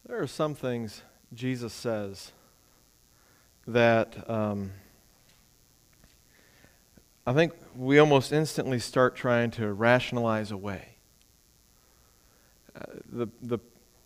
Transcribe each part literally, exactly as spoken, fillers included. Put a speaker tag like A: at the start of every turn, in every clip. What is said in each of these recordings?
A: There are some things Jesus says that um, I think we almost instantly start trying to rationalize away. Uh, the, the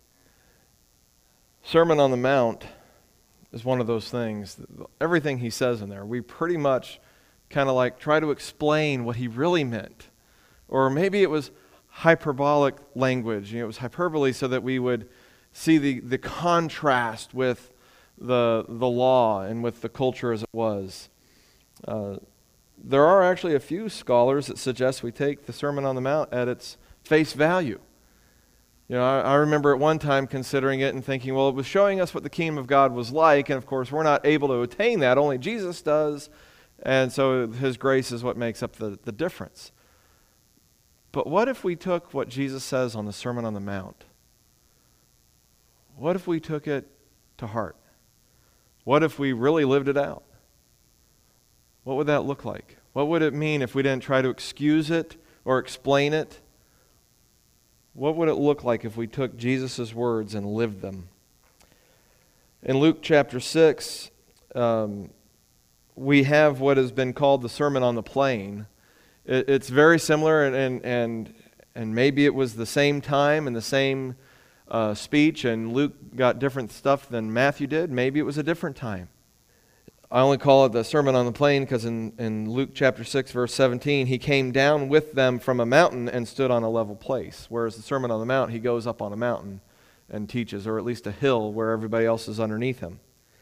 A: Sermon on the Mount is one of those things. Everything he says in there, we pretty much kind of like try to explain what he really meant. Or maybe it was hyperbolic language. You know, it was hyperbole so that we would see the, the contrast with the, the law and with the culture as it was. Uh, there are actually a few scholars that suggest we take the Sermon on the Mount at its face value. You know, I, I remember at one time considering it and thinking, well, it was showing us what the kingdom of God was like, and of course we're not able to attain that, only Jesus does, and so his grace is what makes up the, the difference. But what if we took what Jesus says on the Sermon on the Mount? What if we took it to heart? What if we really lived it out? What would that look like? What would it mean if we didn't try to excuse it or explain it? What would it look like if we took Jesus' words and lived them? In Luke chapter six, um, we have what has been called the Sermon on the Plain. It, it's very similar, and, and, and, and maybe it was the same time and the same uh, speech, and Luke got different stuff than Matthew did. Maybe it was a different time. I only call it the Sermon on the Plain because in, in Luke chapter six, verse seventeen, he came down with them from a mountain and stood on a level place. Whereas the Sermon on the Mount, he goes up on a mountain and teaches, or at least a hill where everybody else is underneath him.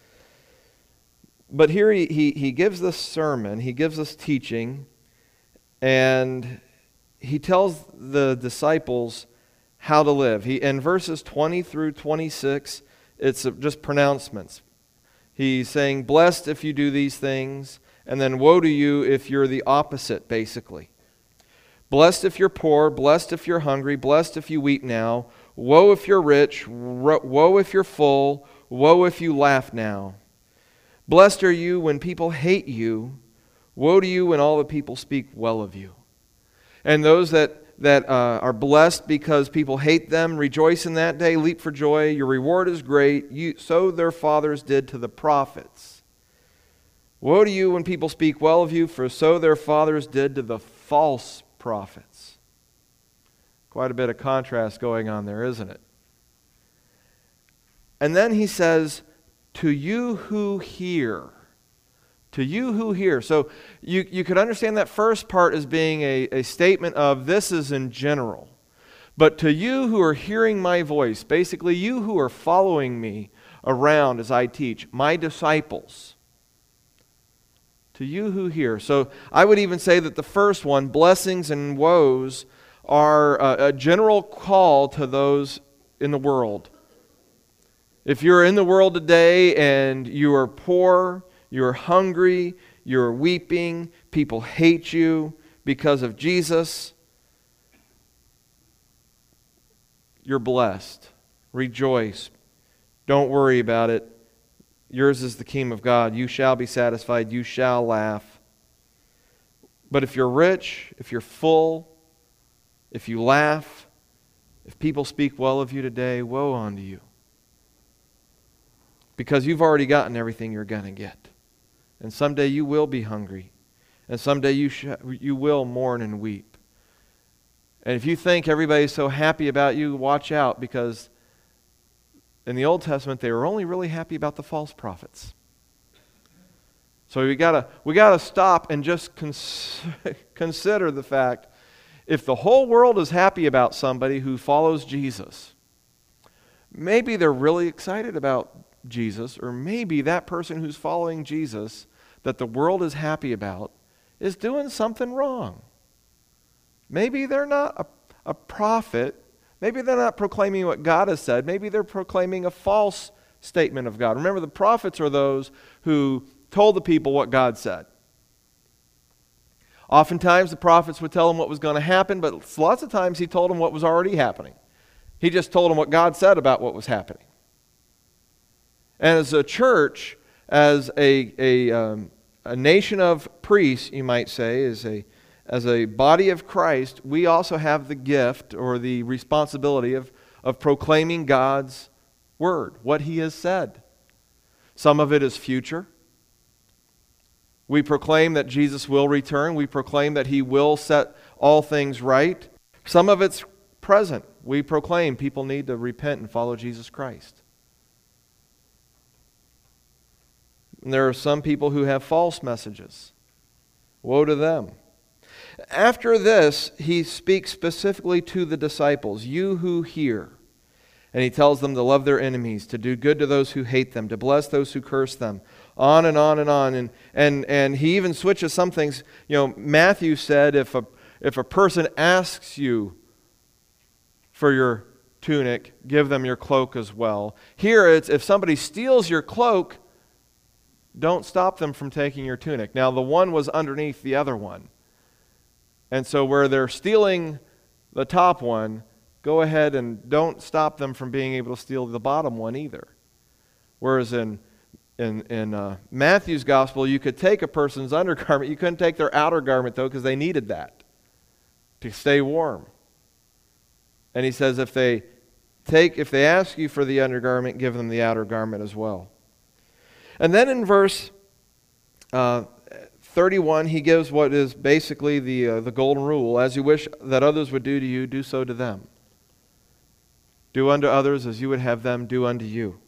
A: But here he, he, he gives this sermon, he gives this teaching, and he tells the disciples how to live. He, in verses twenty through twenty-six, it's just pronouncements. He's saying, blessed if you do these things, and then woe to you if you're the opposite, basically. Blessed if you're poor, blessed if you're hungry, blessed if you weep now, woe if you're rich, woe if you're full, woe if you laugh now. Blessed are you when people hate you, woe to you when all the people speak well of you. And those that that uh, are blessed because people hate them, rejoice in that day, leap for joy. Your reward is great. You, so their fathers did to the prophets. Woe to you when people speak well of you, for so their fathers did to the false prophets. Quite a bit of contrast going on there, isn't it? And then he says, to you who hear. To you who hear. So you, you could understand that first part as being a, a statement of this is in general. But to you who are hearing my voice, basically you who are following me around as I teach, my disciples. To you who hear. So I would even say that the first one, blessings and woes, are a, a general call to those in the world. If you're in the world today and you are poor, you're hungry, you're weeping, people hate you because of Jesus, you're blessed. Rejoice. Don't worry about it. Yours is the kingdom of God. You shall be satisfied. You shall laugh. But if you're rich, if you're full, if you laugh, if people speak well of you today, woe unto you. Because you've already gotten everything you're going to get. And someday you will be hungry. And someday you sh- you will mourn and weep. And if you think everybody's so happy about you, watch out, because in the Old Testament they were only really happy about the false prophets. So we gotta we gotta stop and just cons- consider the fact, if the whole world is happy about somebody who follows Jesus, maybe they're really excited about Jesus, or maybe that person who's following Jesus that the world is happy about is doing something wrong. Maybe they're not a, a prophet. Maybe they're not proclaiming what God has said. Maybe they're proclaiming a false statement of God. Remember, the prophets are those who told the people what God said. Oftentimes the prophets would tell them what was going to happen, but lots of times he told them what was already happening. He just told them what God said about what was happening. And as a church, as a a, um, a nation of priests, you might say, as a as a body of Christ, we also have the gift or the responsibility of, of proclaiming God's word, what he has said. Some of it is future. We proclaim that Jesus will return. We proclaim that he will set all things right. Some of it's present. We proclaim people need to repent and follow Jesus Christ. And there are some people who have false messages. Woe to them. After this, he speaks specifically to the disciples, you who hear. And he tells them to love their enemies, to do good to those who hate them, to bless those who curse them, on and on and on. And and and he even switches some things. You know, Matthew said if a if a person asks you for your tunic, give them your cloak as well. Here it's if somebody steals your cloak, don't stop them from taking your tunic. Now the one was underneath the other one. And so where they're stealing the top one, go ahead and don't stop them from being able to steal the bottom one either. Whereas in in, in uh, Matthew's gospel, you could take a person's undergarment. You couldn't take their outer garment, though, because they needed that to stay warm. And he says if they take, if they ask you for the undergarment, give them the outer garment as well. And then in verse uh, thirty-one, he gives what is basically the uh, the golden rule. As you wish that others would do to you, do so to them. Do unto others as you would have them do unto you.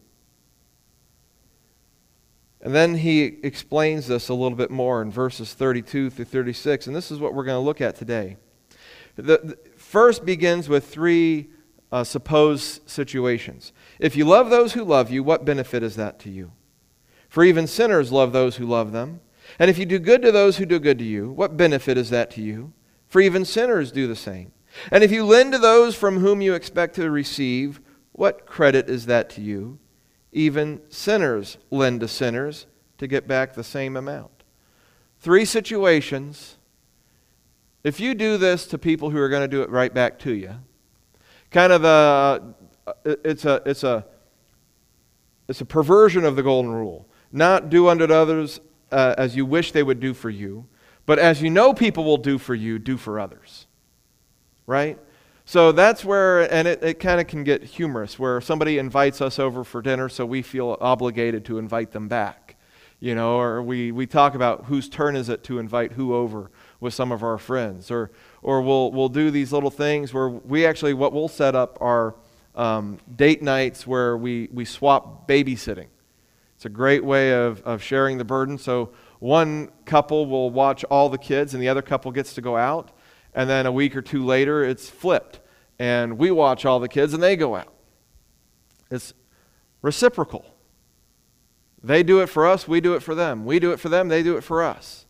A: And then he explains this a little bit more in verses thirty-two through thirty-six, and this is what we're going to look at today. The, the first begins with three uh, supposed situations. If you love those who love you, what benefit is that to you? For even sinners love those who love them. And if you do good to those who do good to you, what benefit is that to you? For even sinners do the same. And if you lend to those from whom you expect to receive, what credit is that to you? Even sinners lend to sinners to get back the same amount. Three situations. If you do this to people who are going to do it right back to you, kind of a, it's a, it's a, it's a perversion of the golden rule. Not do unto others uh, as you wish they would do for you, but as you know people will do for you, do for others. Right? So that's where, and it, it kind of can get humorous, where somebody invites us over for dinner, so we feel obligated to invite them back. You know, or we, we talk about whose turn is it to invite who over with some of our friends. Or or we'll we'll do these little things where we actually, what we'll set up are um, date nights where we, we swap babysitting. It's a great way of, of sharing the burden. So one couple will watch all the kids and the other couple gets to go out. And then a week or two later, it's flipped. And we watch all the kids and they go out. It's reciprocal. They do it for us, we do it for them. We do it for them, they do it for us.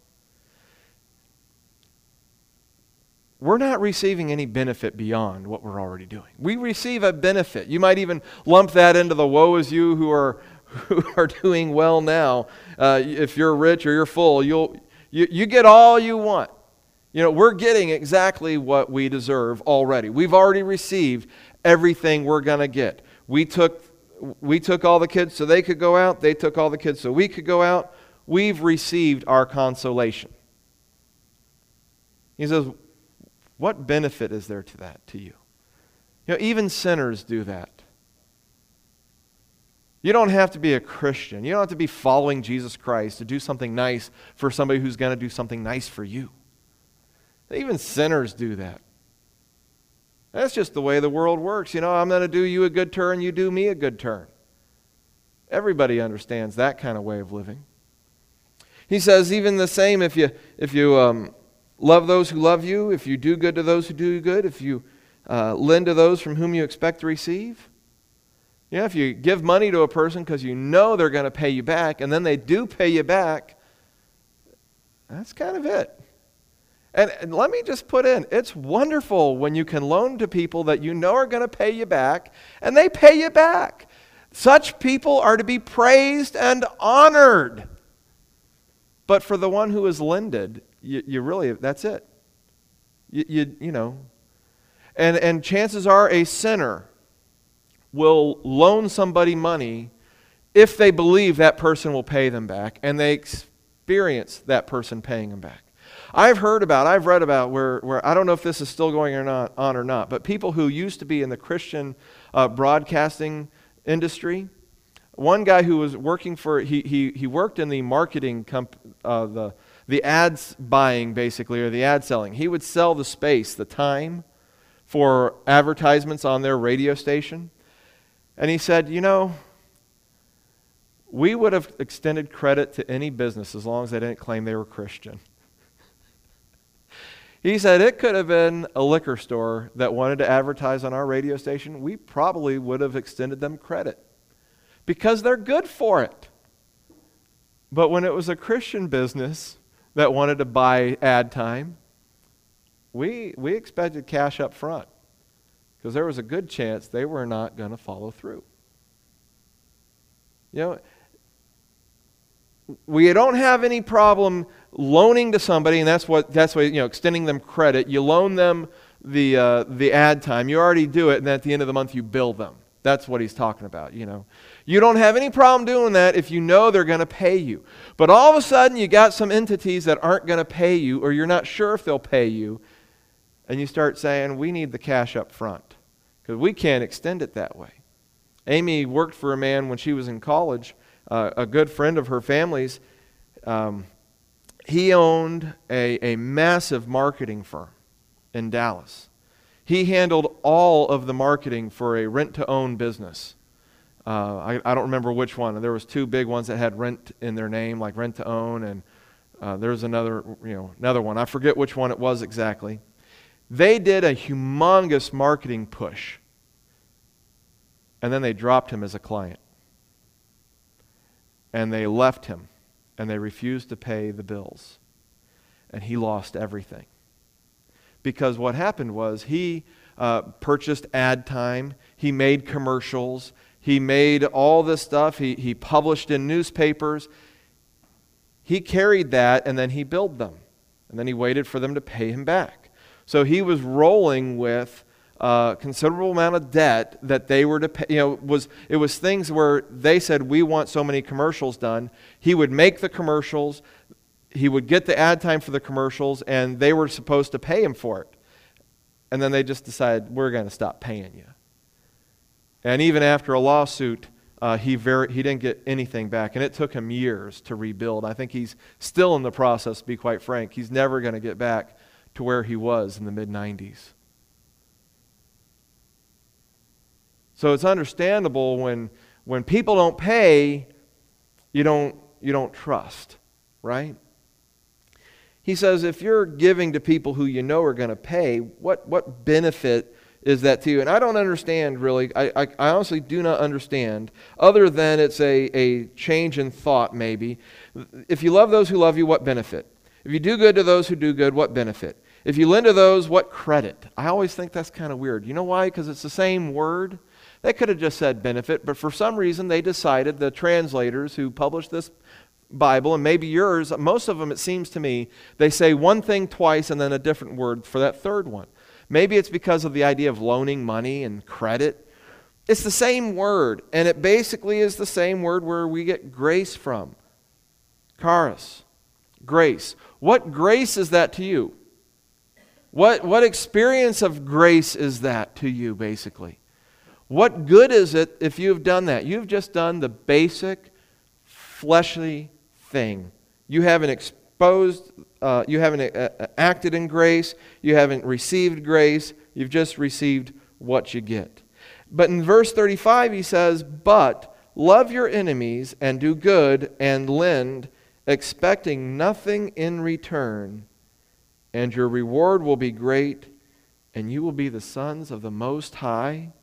A: We're not receiving any benefit beyond what we're already doing. We receive a benefit. You might even lump that into the woe is you who are who are doing well now. Uh, if you're rich or you're full, you'll you, you get all you want. You know, we're getting exactly what we deserve already. We've already received everything we're going to get. We took we took all the kids so they could go out. They took all the kids so we could go out. We've received our consolation. He says, what benefit is there to that, to you? You know, even sinners do that. You don't have to be a Christian. You don't have to be following Jesus Christ to do something nice for somebody who's going to do something nice for you. Even sinners do that. That's just the way the world works. You know, I'm going to do you a good turn, you do me a good turn. Everybody understands that kind of way of living. He says, even the same, if you if you um, love those who love you, if you do good to those who do you good, if you uh, lend to those from whom you expect to receive. You know, if you give money to a person because you know they're going to pay you back, and then they do pay you back, that's kind of it. And, and let me just put in, it's wonderful when you can loan to people that you know are going to pay you back, and they pay you back. Such people are to be praised and honored. But for the one who is lended, you, you really, that's it. You, you, you know. And, and chances are a sinner will loan somebody money if they believe that person will pay them back, and they experience that person paying them back. I've heard about, I've read about where, where I don't know if this is still going or not, on or not, but people who used to be in the Christian uh, broadcasting industry. One guy who was working for, he he he worked in the marketing comp, uh, the the ads buying basically, or the ad selling. He would sell the space, the time, for advertisements on their radio station. And he said, you know, we would have extended credit to any business as long as they didn't claim they were Christian. He said it could have been a liquor store that wanted to advertise on our radio station. We probably would have extended them credit because they're good for it. But when it was a Christian business that wanted to buy ad time, we we expected cash up front because there was a good chance they were not going to follow through. You know, we don't have any problem loaning to somebody, and that's what that's what you know, extending them credit. You loan them the uh, the ad time. You already do it, and then at the end of the month you bill them. That's what he's talking about. You know, you don't have any problem doing that if you know they're going to pay you. But all of a sudden, you got some entities that aren't going to pay you, or you're not sure if they'll pay you, and you start saying, "We need the cash up front because we can't extend it that way." Amy worked for a man when she was in college. Uh, a good friend of her family's, um, he owned a, a massive marketing firm in Dallas. He handled all of the marketing for a rent-to-own business. Uh, I, I don't remember which one. There was two big ones that had rent in their name, like rent-to-own, and uh, there's another, you know, another one. I forget which one it was exactly. They did a humongous marketing push, and then they dropped him as a client. And they left him, and they refused to pay the bills. And he lost everything. Because what happened was he uh, purchased ad time, he made commercials, he made all this stuff, he, he published in newspapers. He carried that, and then he billed them. And then he waited for them to pay him back. So he was rolling with a considerable amount of debt that they were to pay. You know, was it was things where they said, we want so many commercials done. He would make the commercials, he would get the ad time for the commercials, and they were supposed to pay him for it. And then they just decided, we're going to stop paying you. And even after a lawsuit, uh, he very he didn't get anything back, and it took him years to rebuild. I think he's still in the process, to be quite frank. He's never going to get back to where he was in the mid nineties. So it's understandable when when people don't pay, you don't you don't trust, right? He says if you're giving to people who you know are going to pay, what what benefit is that to you? And I don't understand really. I, I, I honestly do not understand, other than it's a, a change in thought maybe. If you love those who love you, what benefit? If you do good to those who do good, what benefit? If you lend to those, what credit? I always think that's kind of weird. You know why? Because it's the same word. They could have just said benefit, but for some reason they decided, the translators who published this Bible, and maybe yours, most of them, it seems to me, they say one thing twice and then a different word for that third one. Maybe it's because of the idea of loaning money and credit. It's the same word, and it basically is the same word where we get grace from. Charis, grace. What grace is that to you? What, what experience of grace is that to you, basically? What good is it if you've done that? You've just done the basic, fleshly thing. You haven't exposed, uh, you haven't uh, acted in grace, you haven't received grace, you've just received what you get. But in verse thirty-five he says, but love your enemies and do good and lend, expecting nothing in return, and your reward will be great, and you will be the sons of the Most High.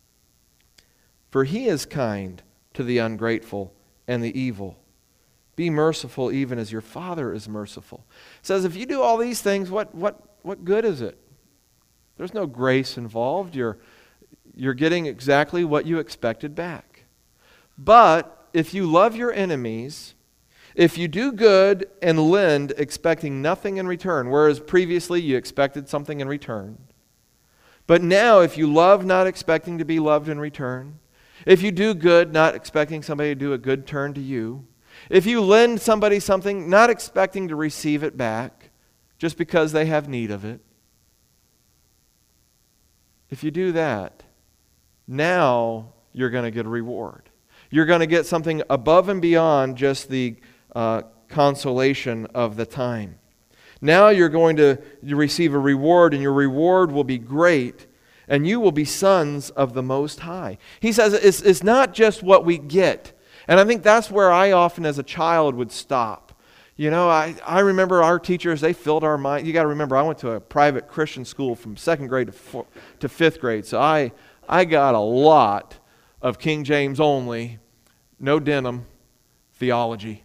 A: For he is kind to the ungrateful and the evil. Be merciful even as your Father is merciful. It says if you do all these things, what what what good is it? There's no grace involved. You're, you're getting exactly what you expected back. But if you love your enemies, if you do good and lend expecting nothing in return, whereas previously you expected something in return, but now if you love not expecting to be loved in return, if you do good, not expecting somebody to do a good turn to you, if you lend somebody something, not expecting to receive it back, just because they have need of it, if you do that, now you're going to get a reward. You're going to get something above and beyond just the uh, consolation of the time. Now you're going to receive a reward, and your reward will be great, and you will be sons of the Most High. He says it's, it's not just what we get. And I think that's where I often as a child would stop. You know, I, I remember our teachers, they filled our mind. You got to remember, I went to a private Christian school from second grade to, four, to fifth grade, so I, I got a lot of King James only, no denim theology.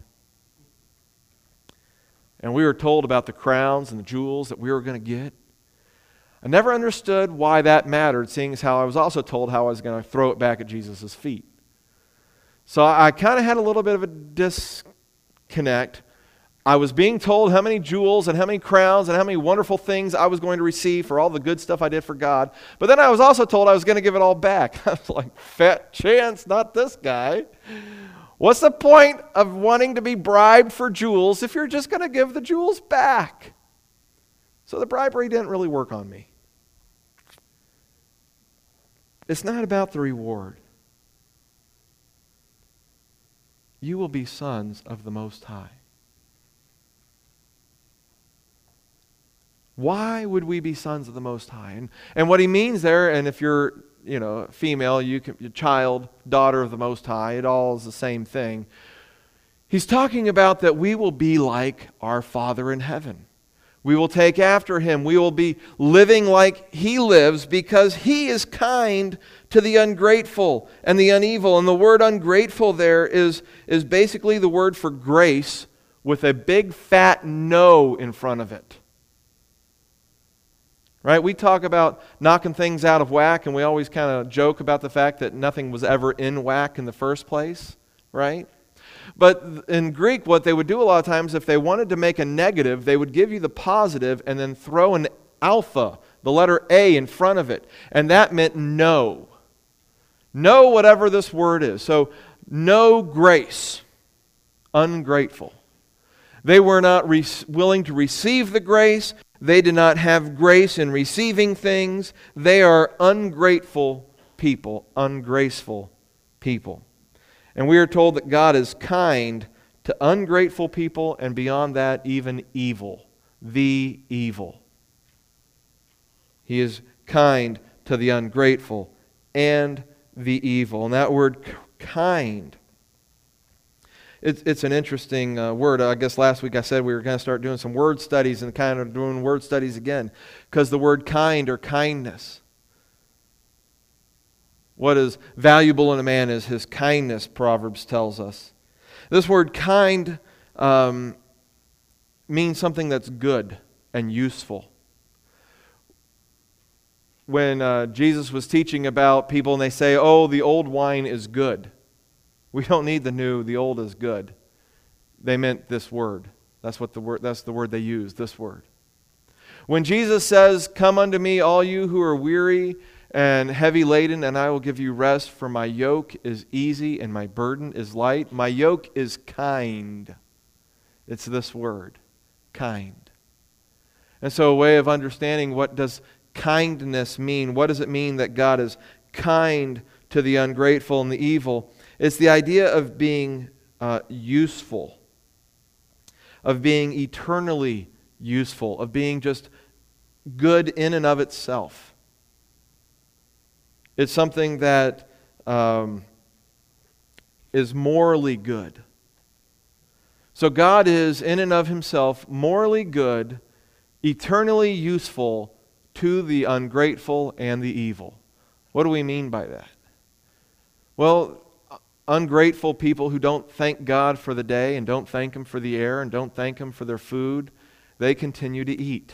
A: And we were told about the crowns and the jewels that we were going to get. I never understood why that mattered, seeing as how I was also told how I was going to throw it back at Jesus' feet. So I kind of had a little bit of a disconnect. I was being told how many jewels and how many crowns and how many wonderful things I was going to receive for all the good stuff I did for God. But then I was also told I was going to give it all back. I was like, fat chance, not this guy. What's the point of wanting to be bribed for jewels if you're just going to give the jewels back? So the bribery didn't really work on me. It's not about the reward. You will be sons of the Most High. Why would we be sons of the Most High? And, and what he means there, and if you're, you know, female, you can, your child, daughter of the Most High, it all is the same thing. He's talking about that we will be like our Father in heaven. We will take after him. We will be living like he lives because he is kind to the ungrateful and the unevil. And the word ungrateful there is, is basically the word for grace with a big fat no in front of it. Right? We talk about knocking things out of whack, and we always kind of joke about the fact that nothing was ever in whack in the first place. Right? But in Greek, what they would do a lot of times, if they wanted to make a negative, they would give you the positive and then throw an alpha, the letter A, in front of it. And that meant no. No, whatever this word is. So, no grace. Ungrateful. They were not re- willing to receive the grace. They did not have grace in receiving things. They are ungrateful people, ungraceful people. And we are told that God is kind to ungrateful people, and beyond that, even evil. The evil. He is kind to the ungrateful and the evil. And that word kind, it's, it's an interesting uh, word. I guess last week I said we were going to start doing some word studies and kind of doing word studies again. Because the word kind or kindness, what is valuable in a man is his kindness, Proverbs tells us. This word kind um, means something that's good and useful. When uh, Jesus was teaching about people and they say, oh, the old wine is good. We don't need the new, the old is good. They meant this word. That's what the word, that's the word they used, this word. When Jesus says, come unto me, all you who are weary and heavy laden, and I will give you rest, for my yoke is easy and my burden is light. My yoke is kind. It's this word, kind. And so a way of understanding what does kindness mean, what does it mean that God is kind to the ungrateful and the evil? It's the idea of being uh, useful, of being eternally useful, of being just good in and of itself. It's something that um, is morally good. So God is in and of himself morally good, eternally useful to the ungrateful and the evil. What do we mean by that? Well, ungrateful people who don't thank God for the day and don't thank him for the air and don't thank him for their food, they continue to eat.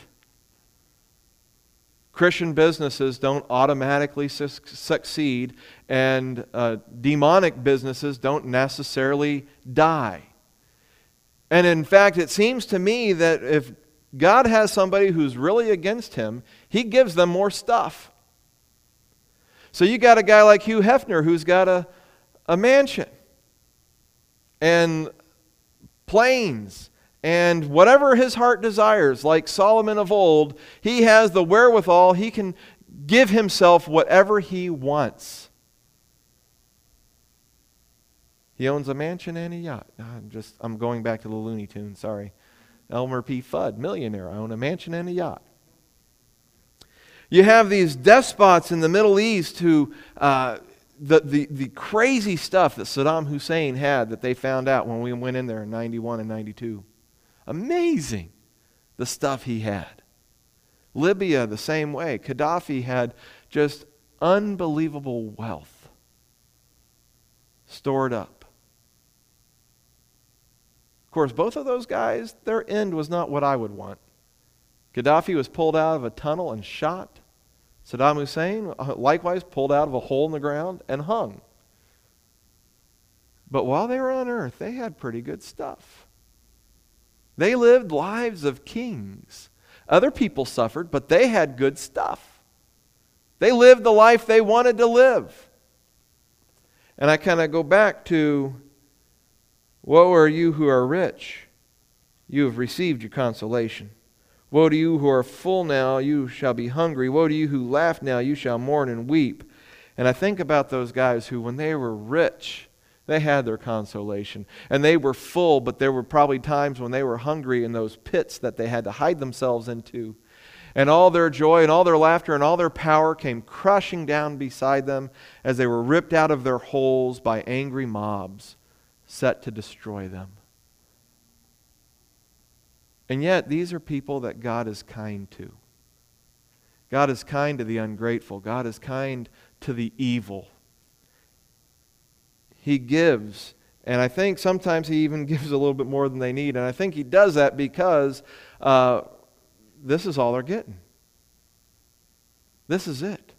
A: Christian businesses don't automatically su- succeed, and uh, demonic businesses don't necessarily die. And in fact, it seems to me that if God has somebody who's really against him, he gives them more stuff. So you got a guy like Hugh Hefner who's got a, a mansion and planes and whatever his heart desires, like Solomon of old, he has the wherewithal. He can give himself whatever he wants. He owns a mansion and a yacht. I'm just, I'm going back to the Looney Tunes, sorry. Elmer P. Fudd, millionaire. I own a mansion and a yacht. You have these despots in the Middle East who, uh, the, the, the crazy stuff that Saddam Hussein had that they found out when we went in there in ninety-one and ninety-two. Amazing, the stuff he had. Libya, the same way. Gaddafi had just unbelievable wealth stored up. Of course, both of those guys, their end was not what I would want. Gaddafi was pulled out of a tunnel and shot. Saddam Hussein, likewise, pulled out of a hole in the ground and hung. But while they were on earth, they had pretty good stuff. They lived lives of kings. Other people suffered, but they had good stuff. They lived the life they wanted to live. And I kind of go back to, woe are you who are rich, you have received your consolation. Woe to you who are full now, you shall be hungry. Woe to you who laugh now, you shall mourn and weep. And I think about those guys who, when they were rich, they had their consolation. And they were full, but there were probably times when they were hungry in those pits that they had to hide themselves into. And all their joy and all their laughter and all their power came crushing down beside them as they were ripped out of their holes by angry mobs set to destroy them. And yet, these are people that God is kind to. God is kind to the ungrateful. God is kind to the evil. He gives, and I think sometimes He even gives a little bit more than they need. And I think He does that because uh, this is all they're getting. This is it.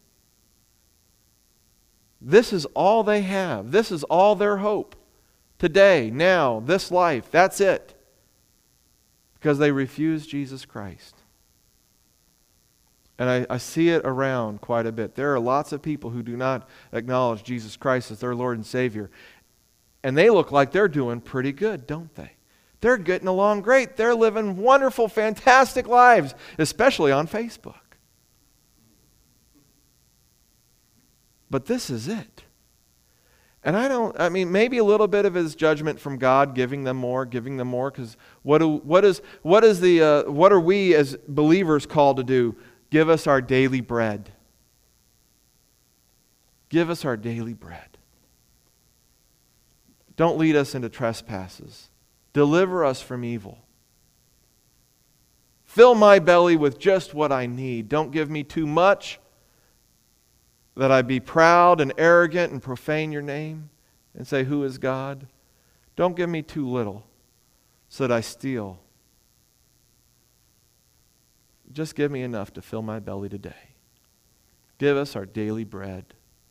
A: This is all they have. This is all their hope. Today, now, this life, that's it. Because they refuse Jesus Christ. And I, I see it around quite a bit. There are lots of people who do not acknowledge Jesus Christ as their Lord and Savior. And they look like they're doing pretty good, don't they? They're getting along great. They're living wonderful, fantastic lives, especially on Facebook. But this is it. And I don't, I mean, maybe a little bit of His judgment from God, giving them more, giving them more, because what do, what is, what is the, uh, what are we as believers called to do? Give us our daily bread. Give us our daily bread. Don't lead us into trespasses. Deliver us from evil. Fill my belly with just what I need. Don't give me too much, that I be proud and arrogant and profane your name and say, who is God? Don't give me too little so that I steal. Just give me enough to fill my belly today. Give us our daily bread.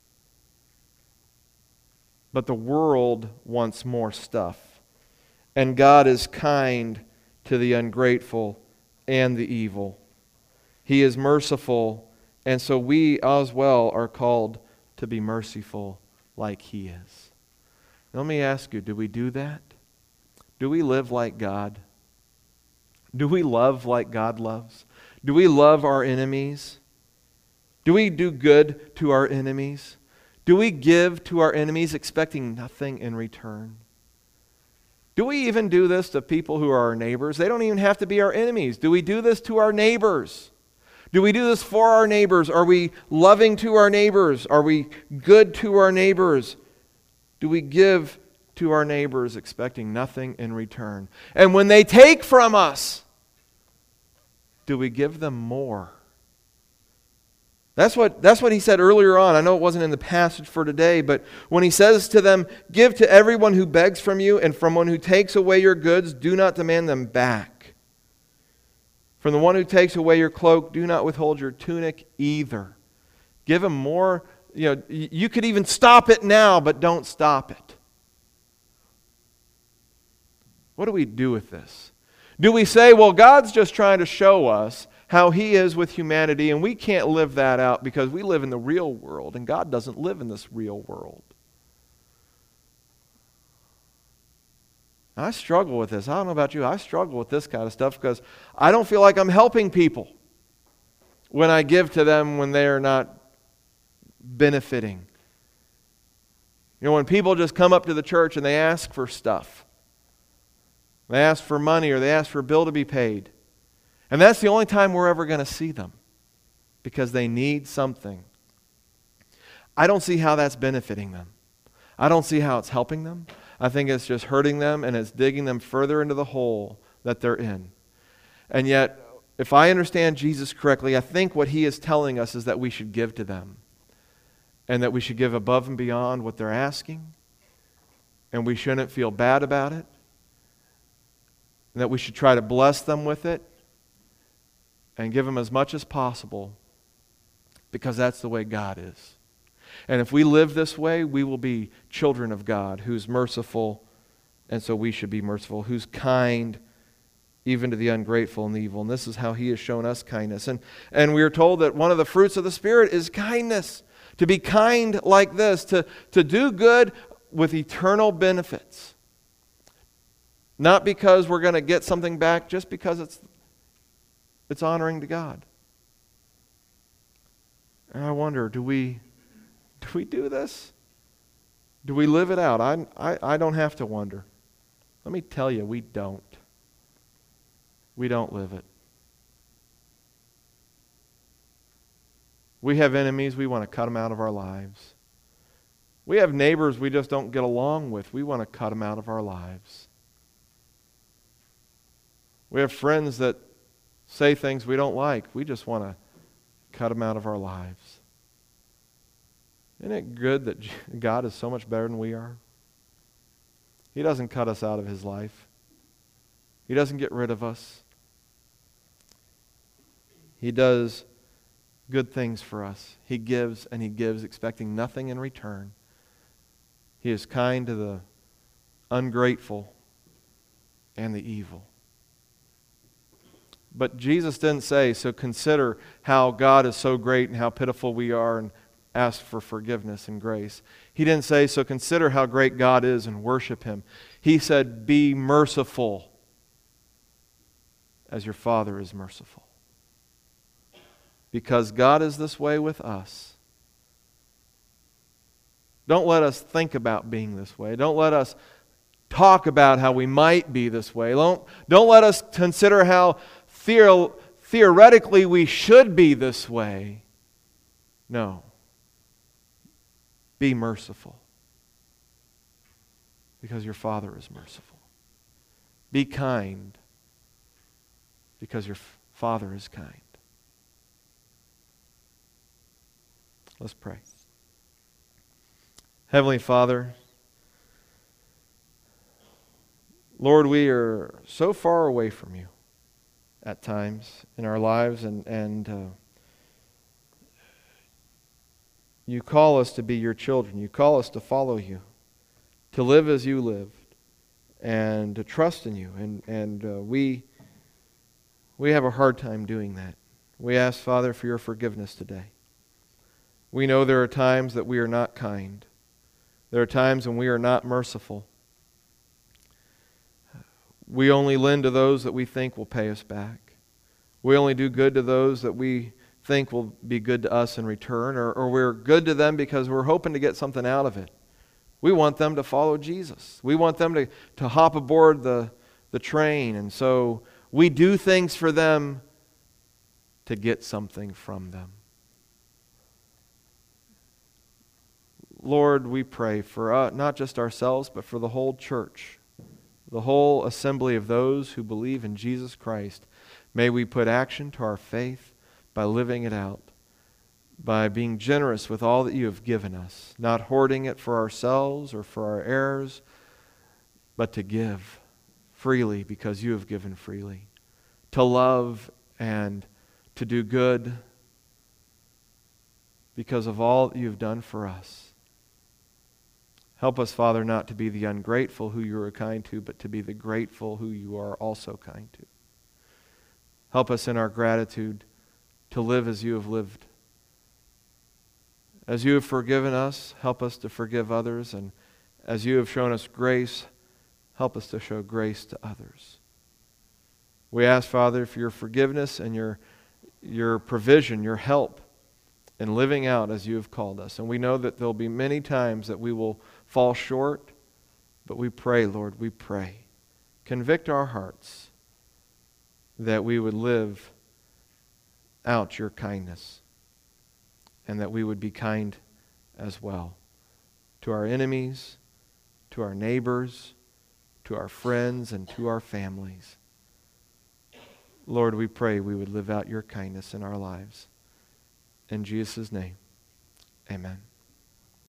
A: But the world wants more stuff. And God is kind to the ungrateful and the evil. He is merciful. And so we as well are called to be merciful like He is. Let me ask you, do we do that? Do we live like God? Do we love like God loves? Do we love our enemies? Do we do good to our enemies? Do we give to our enemies expecting nothing in return? Do we even do this to people who are our neighbors? They don't even have to be our enemies. Do we do this to our neighbors? Do we do this for our neighbors? Are we loving to our neighbors? Are we good to our neighbors? Do we give to our neighbors expecting nothing in return? And when they take from us, do we give them more? That's what, that's what He said earlier on. I know it wasn't in the passage for today, but when He says to them, give to everyone who begs from you, and from one who takes away your goods, do not demand them back. From the one who takes away your cloak, do not withhold your tunic either. Give him more. You know, you could even stop it now, but don't stop it. What do we do with this? Do we say, well, God's just trying to show us how He is with humanity, and we can't live that out because we live in the real world, and God doesn't live in this real world? I struggle with this. I don't know about you. I struggle with this kind of stuff because I don't feel like I'm helping people when I give to them when they are not benefiting. You know, when people just come up to the church and they ask for stuff, they ask for money or they ask for a bill to be paid, and that's the only time we're ever going to see them because they need something. I don't see how that's benefiting them. I don't see how it's helping them. I think it's just hurting them and it's digging them further into the hole that they're in. And yet, if I understand Jesus correctly, I think what He is telling us is that we should give to them. And that we should give above and beyond what they're asking. And we shouldn't feel bad about it. And that we should try to bless them with it. And give them as much as possible. Because that's the way God is. And if we live this way, we will be children of God, who's merciful, and so we should be merciful, who's kind, even to the ungrateful and the evil. And this is how He has shown us kindness. And, and we are told that one of the fruits of the Spirit is kindness. To be kind like this, to, to do good with eternal benefits. Not because we're going to get something back, just because it's, it's honoring to God. And I wonder, do we... Do we do this? Do we live it out? I, I, I don't have to wonder. Let me tell you, we don't. We don't live it. We have enemies, we want to cut them out of our lives. We have neighbors we just don't get along with. We want to cut them out of our lives. We have friends that say things we don't like. We just want to cut them out of our lives. Isn't it good that God is so much better than we are? He doesn't cut us out of His life. He doesn't get rid of us. He does good things for us. He gives and He gives, expecting nothing in return. He is kind to the ungrateful and the evil. But Jesus didn't say, so consider how God is so great and how pitiful we are and ask for forgiveness and grace. He didn't say, so consider how great God is and worship Him. He said, be merciful as your Father is merciful. Because God is this way with us. Don't let us think about being this way. Don't let us talk about how we might be this way. Don't, don't let us consider how theor- theoretically we should be this way. No. Be merciful. Because your Father is merciful. Be kind. Because your Father is kind. Let's pray. Heavenly Father, Lord, we are so far away from You at times in our lives, and, and uh, You call us to be Your children. You call us to follow You, to live as You lived, and to trust in You. And, and uh, we, we have a hard time doing that. We ask, Father, for Your forgiveness today. We know there are times that we are not kind. There are times when we are not merciful. We only lend to those that we think will pay us back. We only do good to those that we think will be good to us in return, or, or we're good to them because we're hoping to get something out of it. We want them to follow Jesus. We want them to, to hop aboard the, the train, and so we do things for them to get something from them. Lord, we pray for uh, not just ourselves, but for the whole church, the whole assembly of those who believe in Jesus Christ. May we put action to our faith by living it out, by being generous with all that You have given us, not hoarding it for ourselves or for our heirs, but to give freely because You have given freely, to love and to do good because of all that You've done for us. Help us, Father, not to be the ungrateful who You are kind to, but to be the grateful who You are also kind to. Help us in our gratitude to live as You have lived. As You have forgiven us, help us to forgive others. And as You have shown us grace, help us to show grace to others. We ask, Father, for Your forgiveness and Your, your provision, Your help in living out as You have called us. And we know that there will be many times that we will fall short, but we pray, Lord, we pray. Convict our hearts that we would live out your kindness and that we would be kind as well to our enemies, to our neighbors, to our friends, and to our families. Lord, we pray we would live out your kindness in our lives. In Jesus' name, amen.